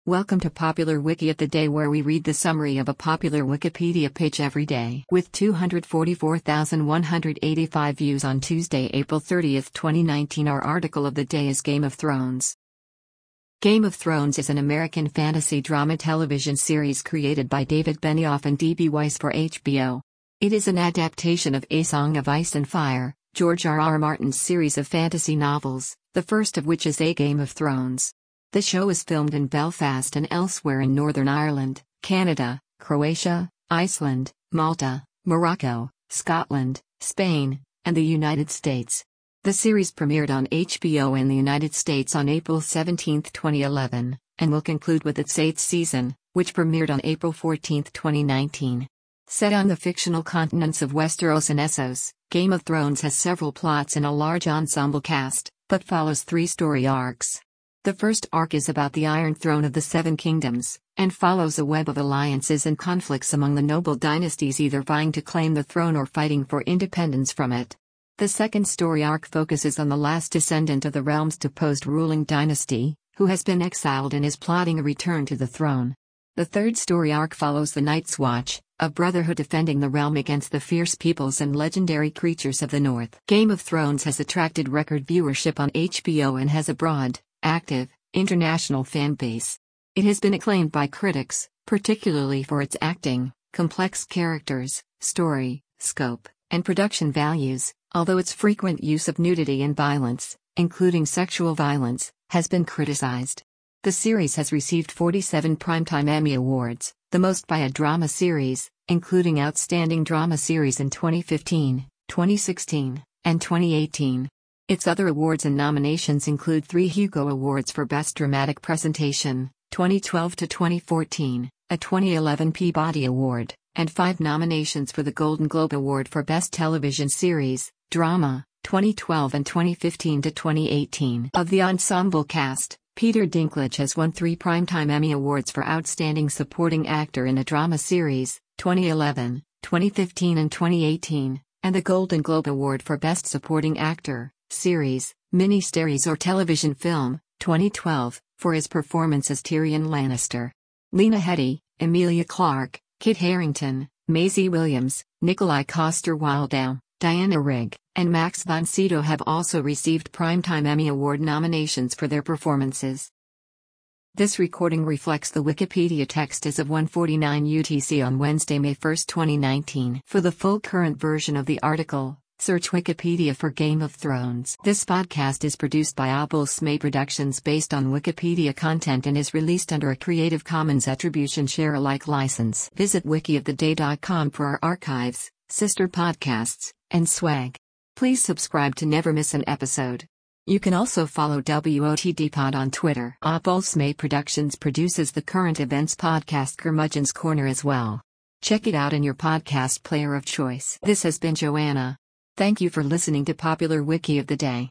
Welcome to Popular Wiki of the Day, where we read the summary of a popular Wikipedia page every day. With 244,185 views on Tuesday, April 30, 2019, our article of the day is Game of Thrones. Game of Thrones is an American fantasy drama television series created by David Benioff and D.B. Weiss for HBO. It is an adaptation of A Song of Ice and Fire, George R.R. Martin's series of fantasy novels, the first of which is A Game of Thrones. The show is filmed in Belfast and elsewhere in Northern Ireland, Canada, Croatia, Iceland, Malta, Morocco, Scotland, Spain, and the United States. The series premiered on HBO in the United States on April 17, 2011, and will conclude with its 8th season, which premiered on April 14, 2019. Set on the fictional continents of Westeros and Essos, Game of Thrones has several plots and a large ensemble cast, but follows 3 story arcs. The first arc is about the Iron Throne of the Seven Kingdoms, and follows a web of alliances and conflicts among the noble dynasties either vying to claim the throne or fighting for independence from it. The second story arc focuses on the last descendant of the realm's deposed ruling dynasty, who has been exiled and is plotting a return to the throne. The third story arc follows the Night's Watch, a brotherhood defending the realm against the fierce peoples and legendary creatures of the North. Game of Thrones has attracted record viewership on HBO and has a broad, active, international fan base. It has been acclaimed by critics, particularly for its acting, complex characters, story, scope, and production values, although its frequent use of nudity and violence, including sexual violence, has been criticized. The series has received 47 Primetime Emmy Awards, the most by a drama series, including Outstanding Drama Series in 2015, 2016, and 2018. Its other awards and nominations include 3 Hugo Awards for Best Dramatic Presentation, 2012 to 2014, a 2011 Peabody Award, and 5 nominations for the Golden Globe Award for Best Television Series, Drama, 2012 and 2015 to 2018. Of the ensemble cast, Peter Dinklage has won 3 Primetime Emmy Awards for Outstanding Supporting Actor in a Drama Series, 2011, 2015 and 2018, and the Golden Globe Award for Best Supporting Actor, Series, Miniseries or Television Film, 2012, for his performance as Tyrion Lannister. Lena Headey, Emilia Clarke, Kit Harington, Maisie Williams, Nikolai Coster-Waldau, Diana Rigg, and Max von Sydow have also received Primetime Emmy Award nominations for their performances. This recording reflects the Wikipedia text as of 1:49 UTC on Wednesday, May 1, 2019. For the full current version of the article, search Wikipedia for Game of Thrones. This podcast is produced by Abel-Smay Productions based on Wikipedia content and is released under a Creative Commons Attribution Share Alike license. Visit wikioftheday.com for our archives, sister podcasts, and swag. Please subscribe to never miss an episode. You can also follow WOTDpod on Twitter. Abel-Smay Productions produces the current events podcast Curmudgeon's Corner as well. Check it out in your podcast player of choice. This has been Joanna. Thank you for listening to Popular Wiki of the Day.